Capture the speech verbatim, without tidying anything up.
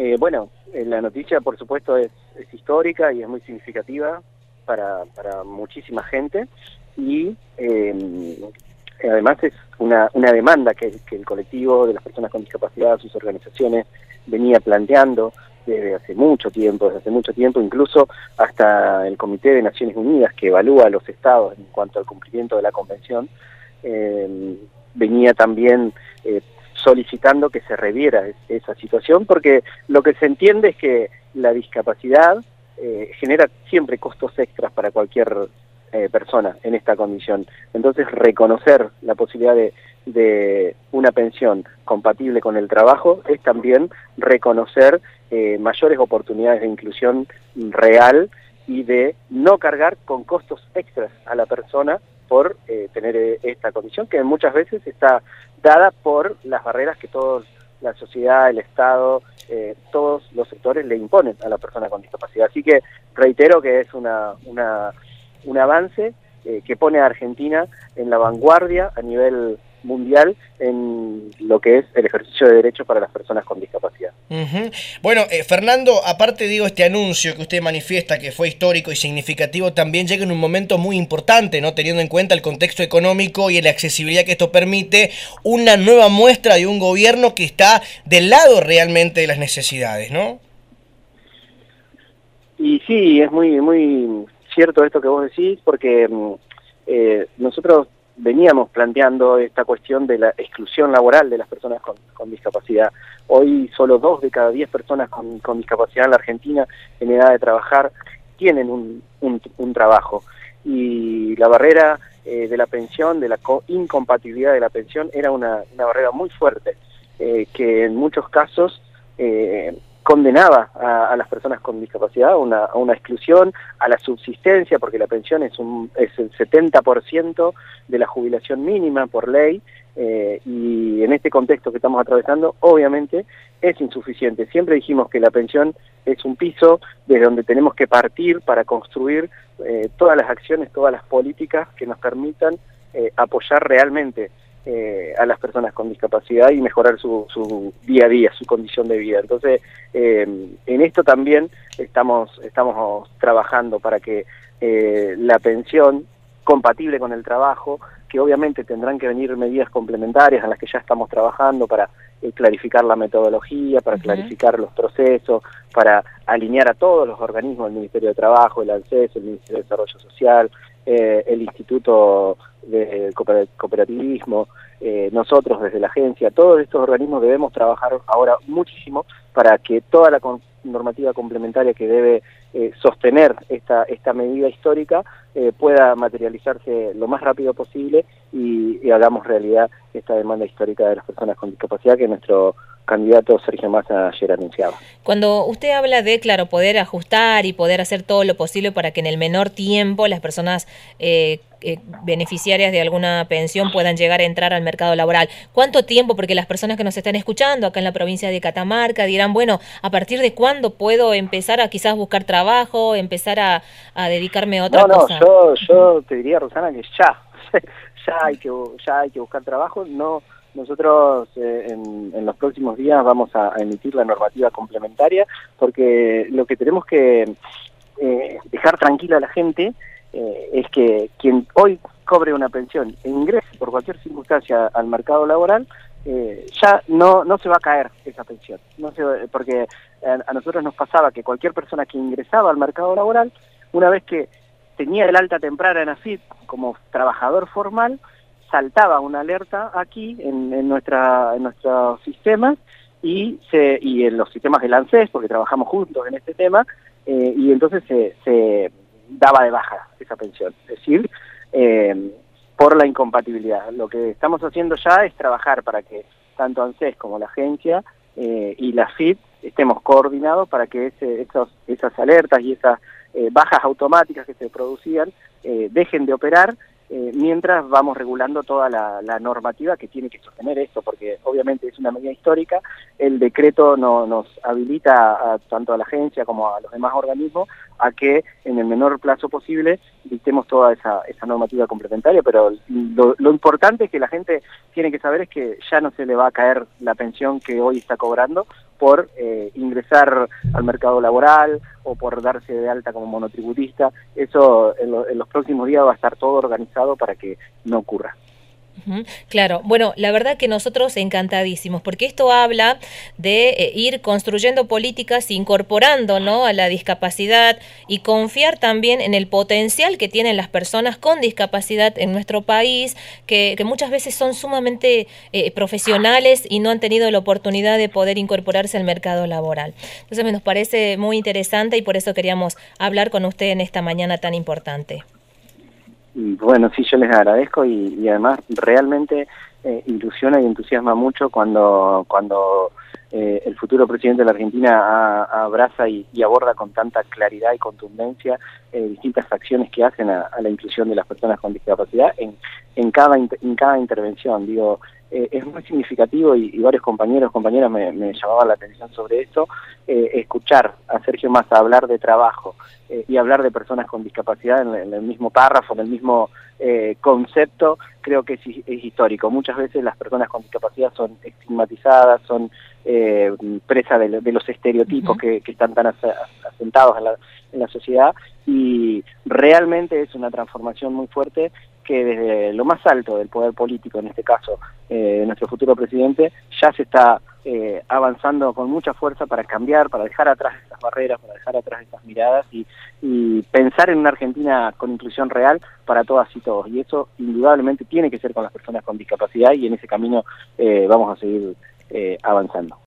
Eh, bueno, eh, la noticia por supuesto es, es histórica y es muy significativa para, para muchísima gente y eh, además es una, una demanda que, que el colectivo de las personas con discapacidad, sus organizaciones, venía planteando desde hace mucho tiempo, desde hace mucho tiempo, incluso hasta el Comité de Naciones Unidas que evalúa a los estados en cuanto al cumplimiento de la Convención, eh, venía también eh, solicitando que se reviera esa situación, porque lo que se entiende es que la discapacidad eh, genera siempre costos extras para cualquier eh, persona en esta condición. Entonces, reconocer la posibilidad de, de una pensión compatible con el trabajo es también reconocer eh, mayores oportunidades de inclusión real y de no cargar con costos extras a la persona por eh, tener eh, esta condición, que muchas veces está dada por las barreras que toda la sociedad, el Estado, eh, todos los sectores le imponen a la persona con discapacidad. Así que reitero que es una, una, un avance eh, que pone a Argentina en la vanguardia a nivel mundial en lo que es el ejercicio de derechos para las personas con discapacidad. Uh-huh. Bueno, eh, Fernando, aparte digo, este anuncio que usted manifiesta que fue histórico y significativo, también llega en un momento muy importante, ¿no? Teniendo en cuenta el contexto económico y la accesibilidad que esto permite, una nueva muestra de un gobierno que está del lado realmente de las necesidades, ¿no? Y sí, es muy, muy cierto esto que vos decís, porque eh, nosotros veníamos planteando esta cuestión de la exclusión laboral de las personas con, con discapacidad. Hoy solo dos de cada diez personas con, con discapacidad en la Argentina en edad de trabajar tienen un, un, un trabajo. Y la barrera eh, de la pensión, de la incompatibilidad de la pensión, era una, una barrera muy fuerte, eh, que en muchos casos eh, condenaba a, a las personas con discapacidad a una, a una exclusión, a la subsistencia, porque la pensión es, un, es el setenta por ciento de la jubilación mínima por ley, eh, y en este contexto que estamos atravesando, obviamente es insuficiente. Siempre dijimos que la pensión es un piso desde donde tenemos que partir para construir eh, todas las acciones, todas las políticas que nos permitan eh, apoyar realmente Eh, a las personas con discapacidad y mejorar su, su día a día, su condición de vida. Entonces, eh, en esto también estamos, estamos trabajando para que eh, la pensión compatible con el trabajo, que obviamente tendrán que venir medidas complementarias a las que ya estamos trabajando para eh, clarificar la metodología, para uh-huh. clarificar los procesos, para alinear a todos los organismos, el Ministerio de Trabajo, el ANSES, el Ministerio de Desarrollo Social, eh, el Instituto de Cooperativismo, eh, nosotros desde la agencia, todos estos organismos debemos trabajar ahora muchísimo para que toda la con normativa complementaria que debe eh, sostener esta, esta medida histórica eh, pueda materializarse lo más rápido posible y, y hagamos realidad esta demanda histórica de las personas con discapacidad que nuestro candidato Sergio Massa ayer anunciaba. Cuando usted habla de, claro, poder ajustar y poder hacer todo lo posible para que en el menor tiempo las personas eh, eh, beneficiarias de alguna pensión puedan llegar a entrar al mercado laboral, ¿cuánto tiempo? Porque las personas que nos están escuchando acá en la provincia de Catamarca dirán, bueno, ¿a partir de cuándo puedo empezar a quizás buscar trabajo, empezar a, a dedicarme a otra no, no, cosa? No, yo, yo te diría, Rosana, que ya, ya hay que, ya hay que buscar trabajo. No, nosotros eh, en, en los próximos días vamos a, a emitir la normativa complementaria, porque lo que tenemos que eh, dejar tranquila a la gente eh, es que quien hoy cobre una pensión e ingrese por cualquier circunstancia al mercado laboral, eh, ya no, no se va a caer esa pensión. No se, porque a, a nosotros nos pasaba que cualquier persona que ingresaba al mercado laboral, una vez que tenía el alta temprana en AFIP como trabajador formal, saltaba una alerta aquí en, en, nuestra, en nuestros sistemas y, se, y en los sistemas del ANSES, porque trabajamos juntos en este tema, eh, y entonces se, se daba de baja esa pensión, es decir, eh, por la incompatibilidad. Lo que estamos haciendo ya es trabajar para que tanto ANSES como la agencia eh, y la AFIP estemos coordinados para que ese, esos, esas alertas y esas eh, bajas automáticas que se producían eh, dejen de operar, Eh, mientras vamos regulando toda la, la normativa que tiene que sostener esto, porque obviamente es una medida histórica. El decreto no, nos habilita a, tanto a la agencia como a los demás organismos a que en el menor plazo posible dictemos toda esa, esa normativa complementaria, pero lo, lo importante es que la gente tiene que saber es que ya no se le va a caer la pensión que hoy está cobrando por eh, ingresar al mercado laboral o por darse de alta como monotributista. Eso en, lo, en los próximos días va a estar todo organizado para que no ocurra. Claro, bueno, la verdad que nosotros encantadísimos, porque esto habla de eh, ir construyendo políticas, incorporando, ¿no?, a la discapacidad y confiar también en el potencial que tienen las personas con discapacidad en nuestro país, que, que muchas veces son sumamente eh, profesionales y no han tenido la oportunidad de poder incorporarse al mercado laboral. Entonces nos parece muy interesante y por eso queríamos hablar con usted en esta mañana tan importante. Bueno, sí, yo les agradezco y, y además realmente eh, ilusiona y entusiasma mucho cuando cuando eh, el futuro presidente de la Argentina a, a abraza y, y aborda con tanta claridad y contundencia eh, distintas acciones que hacen a, a la inclusión de las personas con discapacidad en, en, cada, en cada intervención. Digo, eh, es muy significativo y, y varios compañeros, compañeras me, me llamaban la atención sobre esto, eh, escuchar a Sergio Massa hablar de trabajo eh, y hablar de personas con discapacidad en, en el mismo párrafo, en el mismo eh, concepto, creo que es, es histórico. Muchas veces las personas con discapacidad son estigmatizadas, son eh, presa de, de los estereotipos uh-huh. que, que están tan as, asentados en la, en la sociedad, y realmente es una transformación muy fuerte que desde lo más alto del poder político, en este caso eh, nuestro futuro presidente, ya se está eh, avanzando con mucha fuerza para cambiar, para dejar atrás estas barreras, para dejar atrás estas miradas y, y pensar en una Argentina con inclusión real para todas y todos. Y eso indudablemente tiene que ser con las personas con discapacidad y en ese camino eh, vamos a seguir eh, avanzando.